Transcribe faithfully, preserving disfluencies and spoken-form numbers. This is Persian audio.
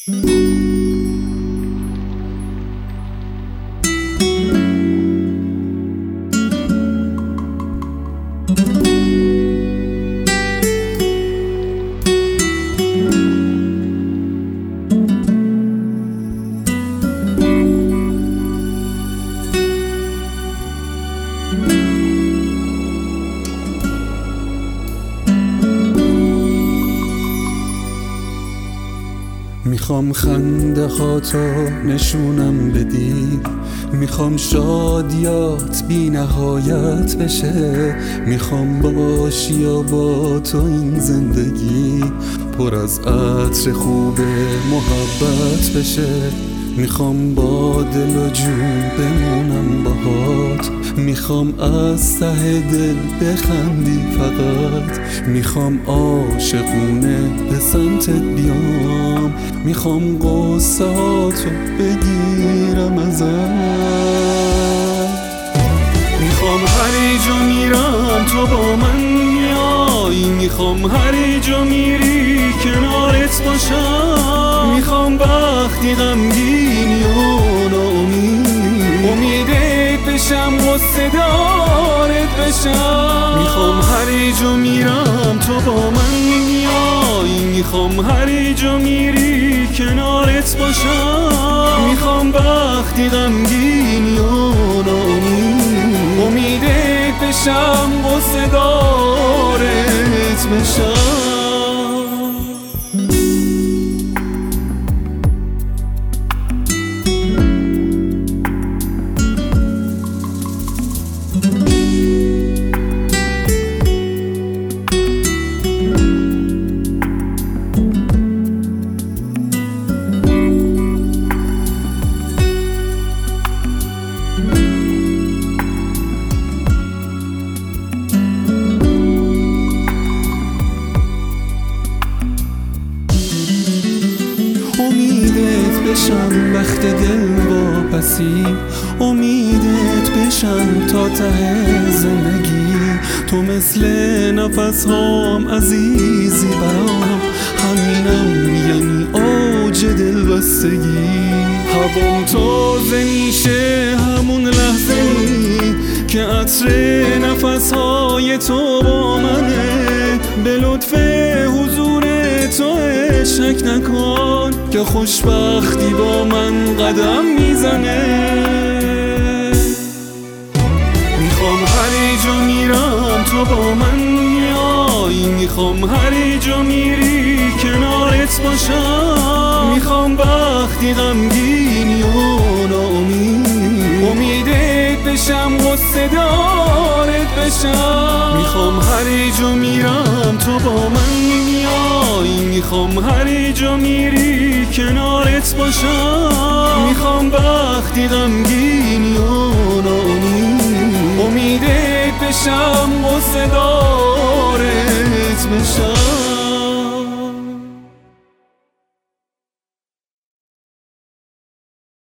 میخوام خنده هاتو نشونم بدی، میخوام شادیات بی نهایت بشه، میخوام باشی و با تو این زندگی پر از عطر خوب محبت بشه، میخوام با دل و جون بمونم باهات، میخوام از ته دل بخندی فقط، میخوام عاشقونه به سمتت بیام، میخوام قصه هاتو بگیرم ازت، میخوام هر جا میرم تو با من میای، میخوام هر جا میری کنارت باشم، میخوام وقتی غمگینی و ناامید امیدت بشم غصه دارت بشم، میخوام هر جا میرم تو با من میای، میخوام هر جا میری کنارت باشم، میخوام وقتی غمگینی و ناامید امیدت بشم غصه دارت بشم. امیدت بشم وقت دل واپسی، امیدت بشم تا ته زندگی، تو مثل نفس هام عزیزی برام، همینم یعنی اوج دل بستگی، هوام تازه میشه همون لحظه که عطر نفس های تو با منه، به لطف حضور تو شک نکن که خوشبختی با من قدم میزنه، میخوام هر جا میرم تو با من میای، میخوام هر جا میری کنارت باشم، میخوام وقتی غمگینی و ناامید امیدت بشم غصه دارت بشم، میخوام هر جا میرم تو با من میای، میخوام هر جا میری کنارت باشم، میخوام وقتی غمگینی و ناامید امیدت بشم غصه دارت بشم.